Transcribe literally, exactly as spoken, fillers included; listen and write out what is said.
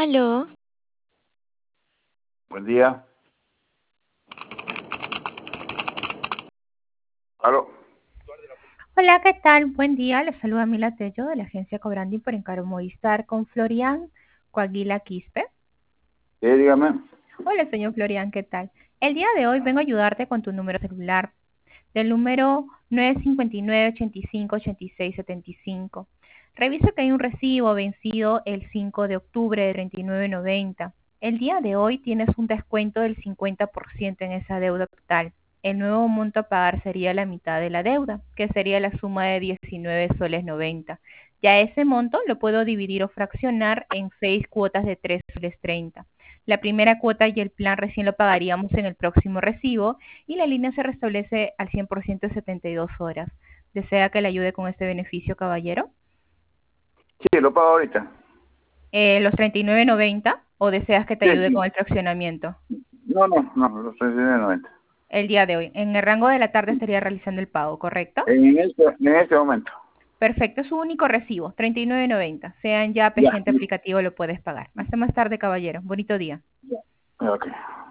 Aló. Buen día. Aló. Hola, ¿qué tal? Buen día. Les saluda Mila Tello de la agencia Cobrandi por encargo Movistar con Florian Coaguila Quispe. Sí, dígame. Hola, señor Florian, ¿qué tal? El día de hoy vengo a ayudarte con tu número celular, del número nueve cinco nueve, ochenta y cinco, ochenta y seis, setenta y cinco. Revisa que hay un recibo vencido el cinco de octubre de treinta y nueve noventa. El día de hoy tienes un descuento del cincuenta por ciento en esa deuda total. El nuevo monto a pagar sería la mitad de la deuda, que sería la suma de diecinueve soles noventa. Ya ese monto lo puedo dividir o fraccionar en seis cuotas de tres soles treinta. La primera cuota y el plan recién lo pagaríamos en el próximo recibo y la línea se restablece al cien por ciento en setenta y dos horas. ¿Desea que le ayude con este beneficio, caballero? Sí, lo pago ahorita. Eh, ¿Los treinta y nueve noventa o deseas que te Sí, ayude con sí. el fraccionamiento? No, no, no, los treinta y nueve noventa. El día de hoy. En el rango de la tarde estaría realizando el pago, ¿correcto? En este, en este momento. Perfecto, es su único recibo, treinta y nueve noventa. Sea en Yape, Ya. agente aplicativo, lo puedes pagar. Hasta más tarde, caballero. Bonito día. Ya. Ok.